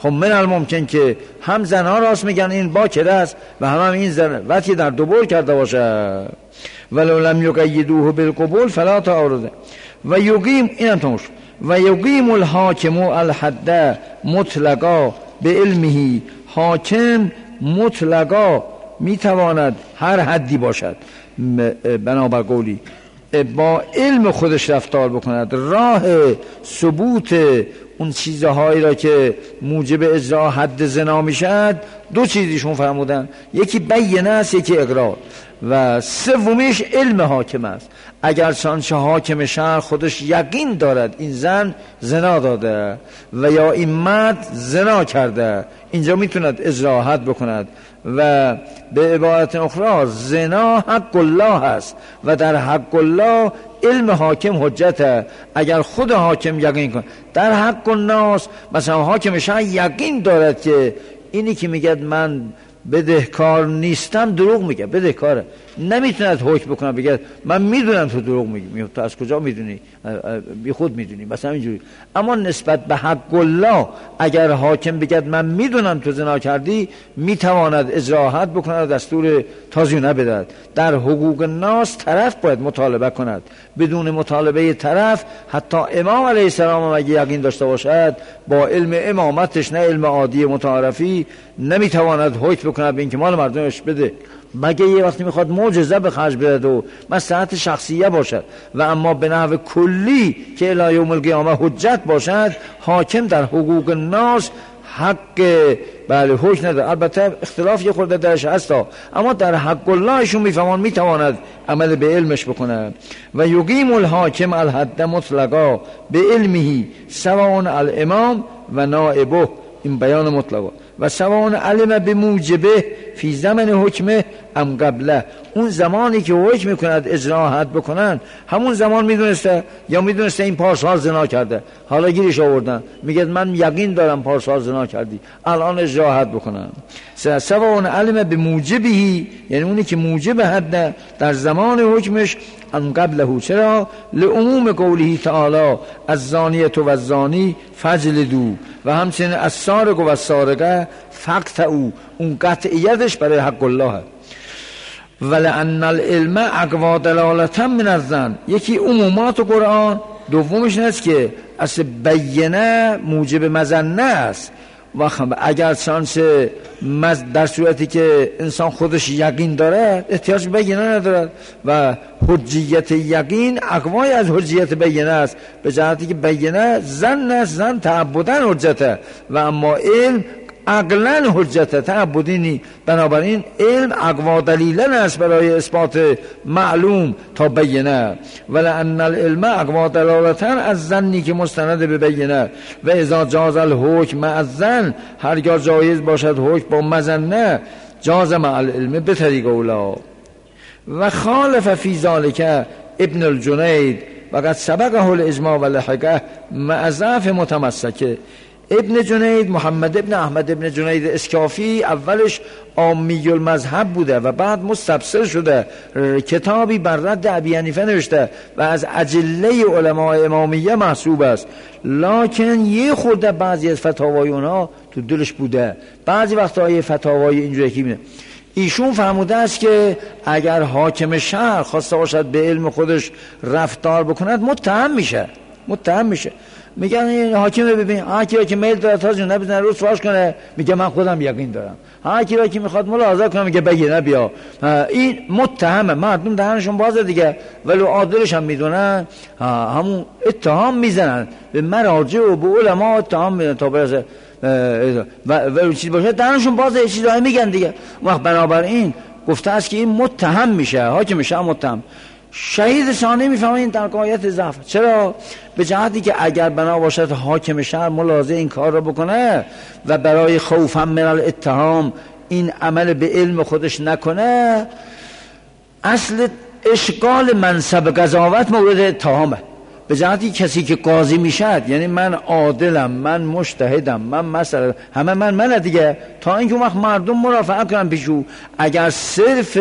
خب من الممکن که هم زنها راست میگن این باکره است و هم, هم این زن وقتی در دوبار کرده باشه. ولو لم یقیدوه بالقبول فلا تعارض و یقیم اینم تموش و یقیم الحاکم الحد مطلقا به علمه. حاکم مطلقا میتواند هر حدی باشد بنابر قولی با علم خودش رفتار بکند. راه ثبوت اون چیزهایی را که موجب اجرا حد زنا میشد دو چیزیشون فرمودن، یکی بینه است یکی اقرار و سومیش علم حاکم است. اگر چنانچه حاکم شهر خودش یقین دارد این زن زنا داده و یا این مرد زنا کرده، اینجا میتوند اجرا حد بکند و به عبارت اخرى زنا حق الله است و در حق الله علم حاکم حجته. اگر خود حاکم یقین کند در حق الناس، مثلا حاکم شهر یقین دارد که اینی که میگه من بدهکار نیستم دروغ میگه، بدهکاره، نمیتوند حکم بکنه بگه من میدونم تو دروغ میگی. تو از کجا میدونی؟ بی خود میدونی مثلا اینجوری. اما نسبت به حق الله اگر حاکم بگه من میدونم تو زنا کردی، میتواند اجرا حد بکنه، دستور تازیانه بدهد. در حقوق الناس طرف باید مطالبه کند، بدون مطالبه طرف حتی امام علیه السلام اگه یقین داشته باشد با علم امامتش نه علم عادی متعارفی نمیتواند حکم بکنه به اینکه مال مردمش بده، مگه یه وقتی میخواد معجزه به خرج بده و مصلحت شخصیه باشد. و اما به نحو کلی که الی یوم القیامه حجت باشد، حاکم در حقوق الناس حق بله حکم نداره. البته اختلاف یه خورده درش هستا، اما در حق اللهشون میفهمان میتواند عمل به علمش بکنه. و یقیم الحاکم الحد مطلقا به علمه سواء الامام و نائبه، این بیان مطلقا و سواء علم به موجبه فی زمن حکمه ام قبله، اون زمانی که حکم میکند اجرا حد بکنن همون زمان میدونسته یا میدونسته این پارسال زنا کرده، حالا گیرش آوردن میگه من یقین دارم پارسال زنا کردی الان اجرا حد بکنن. سواء علم به موجبه یعنی اونی که موجب حد در زمان حکمش ام قبله، چرا؟ لعموم قوله تعالی الزانیه و الزانی فجلدوا و همچنین السارق و السارقه فقطعوا، اون قطعیتش برای حق الله. ولأن العلم اقوا دلالتا من الظن، یکی عمومات قرآن، دومش این است که اصل بینه موجب مظنه است و اگر شانس در صورتی که انسان خودش یقین داره احتیاج به بینه ندارد و حجیت یقین اقوای از حجیت بینه است، به جهتی که بینه زن است، زن تعبدن حجته و اما علم عقلن حجته تعبدینی. بنابراین علم اقوا دلیلن است برای اثبات معلوم تا بینه. ولأن العلم اقوا دلالتا از ظنی که مستند به بینه و اذا جاز الحکم مع الظن، هرگاه جایز باشد حکم با مظنه جاز مع العلم به طریق اولا. و خالف فی ذلک ابن الجنید و قد سبقه الاجماع و لحقه مع ضعف متمسکه. ابن جنید محمد ابن احمد ابن جنید اسکافی اولش عامی المذهب بوده و بعد مستبصر شده، کتابی بر رد ابی حنیفه نوشته و از اجله علماء امامیه محسوب است، لکن یه خورده بعضی از فتاوای اونها تو دلش بوده، بعضی وقتا یه فتاوای اینجوری که میده. ایشون فرموده است که اگر حاکم شهر خواسته باشد به علم خودش رفتار بکند متهم میشه، متهم میشه. میگن این حاکم ببین، هر کی را که میل داره تازه نبزنه رو سواش کنه میگه من خودم یقین دارم، هر کی را که میخواد ملاحظه کنه میگه بگی بیا. این متهمه، مردم دهنشون بازه دیگه، ولی عادلش هم میدونن همون اتهام میزنن به مراجع و به علما اتهام میزنن تا برسه و ولی چیز باشه دهنشون بازه چیزایی میگن دیگه. وقت بنابراین گفته است که این متهم میشه، حاکم میشه متهم. شهید ثانی میفهمه این در غایت ضعف. چرا؟ به جهتی که اگر بنا باشد حاکم شهر ملاحظه این کار را بکنه و برای خوفا من الاتهام این عمل به علم خودش نکنه، اصل اشغال منصب قضاوت مورد اتهامه. به جهتی کسی که قاضی میشد، یعنی من عادلم، من مجتهدم، من مثلا همه من من دیگه، تا اینکه وقت مردم مرافعه کنن پیشو. اگر صرف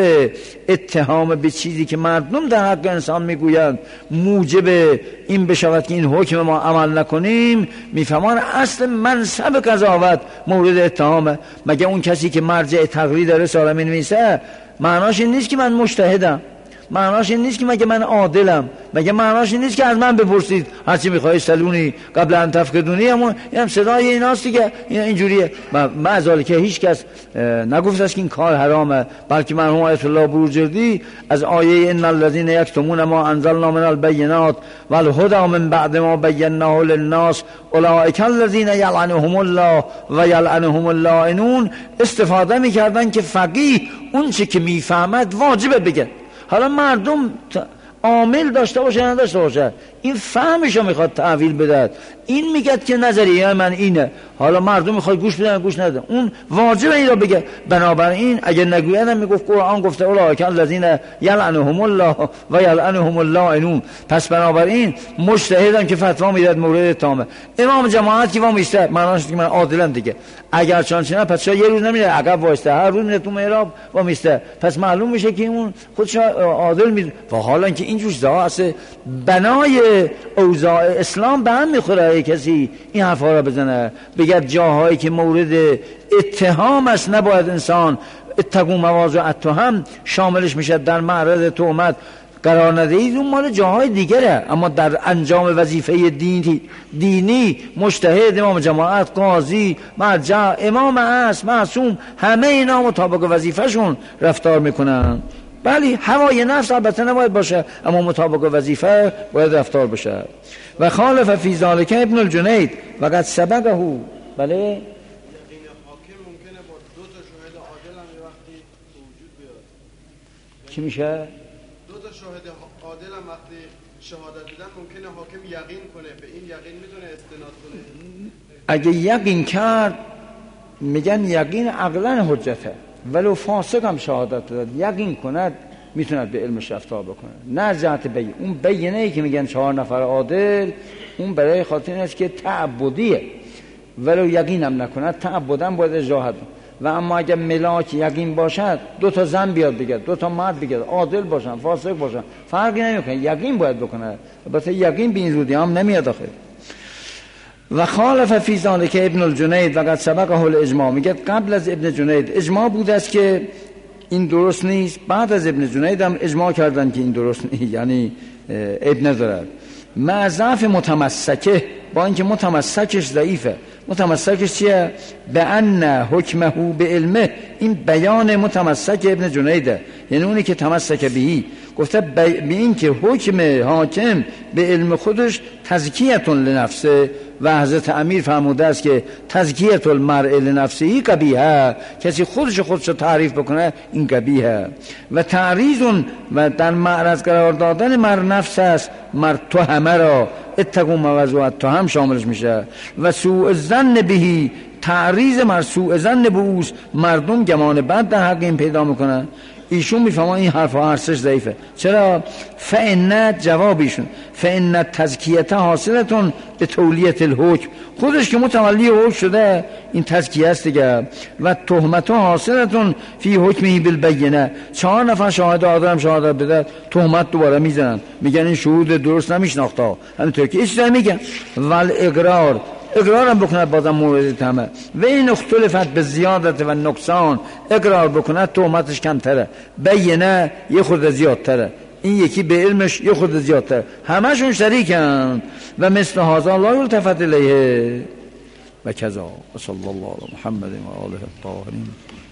اتهام به چیزی که مردم در حق انسان میگویند موجب این بشود که این حکم ما عمل نکنیم، میفهمان اصل منصب قضاوت مورد اتهامه. مگه اون کسی که مرجع تقلید رساله مینویسه معناش این نیست که من مجتهدم، معناش این نیست که مگه من عادلم، مگه معناش این نیست که از من بپرسید هرچی میخوای سلونی قبل ان تفقدونی. همون این هم صدای ایناست دیگه، این اینجوریه. معذاله که هیچ کس نگفت است که این کار حرامه، بلکه مرحوم آیت الله بروجردی از آیه ان الذين یکتمون ما انزلنا من البینات والهدى من بعد ما بیناه للناس اولئک الذين یلعنهم الله و یلعنهم اللاعنون استفاده میکردن که فقیه اون چه که میفهمد واجبه بگه. حالا مردم عامل داشته باشه نداشته باشه، این فهمشو میخواد تحویل بده، این میگه که نظریه من اینه، حالا مردم میخواد گوش بدن گوش ندن، اون واجبه این رو بگه. بنابراین اگر نگویدن میگفت قرآن گفته اولئک الذین یلعنهم الله و یلعنهم اللاعنون. پس بنابراین مجتهدم که فتوا میداد مورد اتهامه. امام جماعت که وامیسته معناش که من عادلم دیگه. اگر چنانچه پس چرا یه روز نمیره عقب وایسته، هر روز میره تو محراب وامیسته، پس معلوم میشه که اون خودش عادل میدونه. و حالا که اینجور چیزا اصلا بنای اوضاع اسلام به هم میخوره کسی این حرفا رو بزنه، بگه جاهایی که مورد اتهام است نباید انسان اتقوا مواضع التهم شاملش میشه، در معرض تهمت قرار ندهید، اون مال جاهای دیگره. اما در انجام وظیفه دینی دینی مجتهد، امام جماعت، قاضی، مرجع، امام اصل، معصوم، همه اینا مطابق وظیفهشون رفتار میکنن. بلی هوای نفس البته نباید باشه، اما مطابق وظیفه باید رفتار بشه. و خالف فی ذلک ابن الجنید و قد سبقه. بله یقین حاکم ممکنه با دو تا شاهد عادل هم یه وقتی وجود بیاد. چی میشه؟ دو تا شاهد عادل هم وقتی شهادت بدن ممکنه حاکم یقین کنه، به این یقین میتونه استناد کنه. اگه یقین کرد میگن یقین عقلا حجته، ولو فاسق هم شهادت داد یقین کند میتوند به علمش رفتار بکنه. نه جهت بین اون بینه ای که میگن چهار نفر عادل، اون برای خاطر این است که تعبدیه، ولو یقین هم نکند تعبدن باید اجراحت. و اما اگر ملاک یقین باشد دو تا زن بیاد بگه، دو تا مرد بگه، عادل باشن فاسق باشن فرقی نمیکنه، یقین باید بکنه. البته یقین به این زودی هم نمیاد آخه. و خالف فی ذلک ابن الجنید و قد سبقه الاجماع. میگه قبل از ابن جنید اجماع بود است که این درست نیست، بعد از ابن جنید هم اجماع کردن که این درست نیست، یعنی ابن ندارد. مع ضعف متمسکه، با اینکه متمسکش ضعیفه. متمسکش چیه؟ به ان حکمه به علمه، این بیان متمسک ابن جنیده، یعنی اونی که تمسک بهی گفته به این که حکم حاکم به علم خودش تزکیه‌تون لنفسه. و حضرت امیر فرموده است که تزکیه المرء لنفسه قبیحه، کسی خودش خودش تعریف بکنه این قبیحه. و تعریض و در معرض قرار دادن مر نفس است، مر تهمه را اتقوا مواضع التهم شاملش میشه. و سوء ظن بهی، تعریض مر سوء ظن به اوست، مردم گمان بد در حق این پیدا میکنن. ایشون میفهمن این حرف ها هرسش ضعیفه. چرا؟ فإن جواب ایشون فإن تزکیه حاصلتون به تولیت الحکم، خودش که متولی حکم شده این تزکیه است دیگه. و تهمت حاصلتون فی حکمی بالبینه، چهار نفر شاهد آدم شهادت بده تهمت دوباره میزنن، میگن این شهود درست نمیشناخته، همینطور که ایش میگن. ول اقرار، اقرارم بکند بازم مورد تهمه. و این اختلفت به زیادت و نقصان، اقرار بکند تهمتش کمتره، بینه یه خورده زیادتره، این یکی به علمش یه خورده زیادتره، همشون شریکن. و مثل هذا لا یلتفت الیه و کذا. صلی الله علی محمد و آله الطاهرین.